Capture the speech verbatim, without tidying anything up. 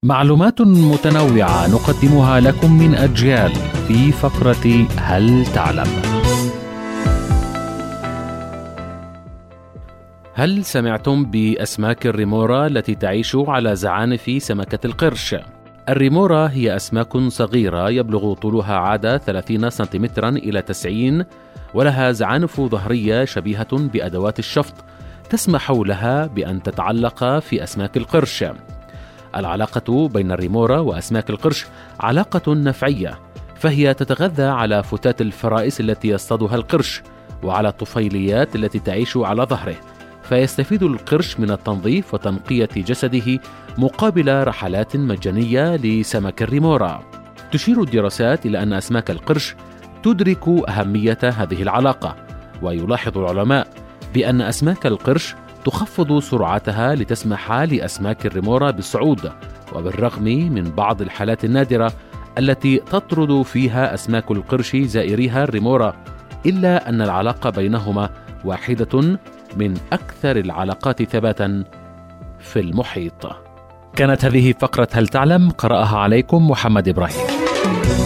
معلومات متنوعة نقدمها لكم من أجيال في فقرة هل تعلم؟ هل سمعتم بأسماك الريمورا التي تعيش على زعانف سمكة القرش؟ الريمورا هي أسماك صغيرة يبلغ طولها عادة ثلاثين سنتيمترا إلى تسعين، ولها زعانف ظهرية شبيهة بأدوات الشفط تسمح لها بأن تتعلق في أسماك القرش. العلاقة بين الريمورا وأسماك القرش علاقة نفعية، فهي تتغذى على فتات الفرائس التي يصطادها القرش وعلى الطفيليات التي تعيش على ظهره، فيستفيد القرش من التنظيف وتنقية جسده مقابل رحلات مجانية لسمك الريمورا. تشير الدراسات إلى أن أسماك القرش تدرك أهمية هذه العلاقة، ويلاحظ العلماء بأن أسماك القرش تخفض سرعتها لتسمح لأسماك الريمورا بالصعود، وبالرغم من بعض الحالات النادرة التي تطرد فيها أسماك القرش زائريها الريمورا، إلا أن العلاقة بينهما واحدة من أكثر العلاقات ثباتا في المحيط. كانت هذه فقرة هل تعلم، قرأها عليكم محمد إبراهيم.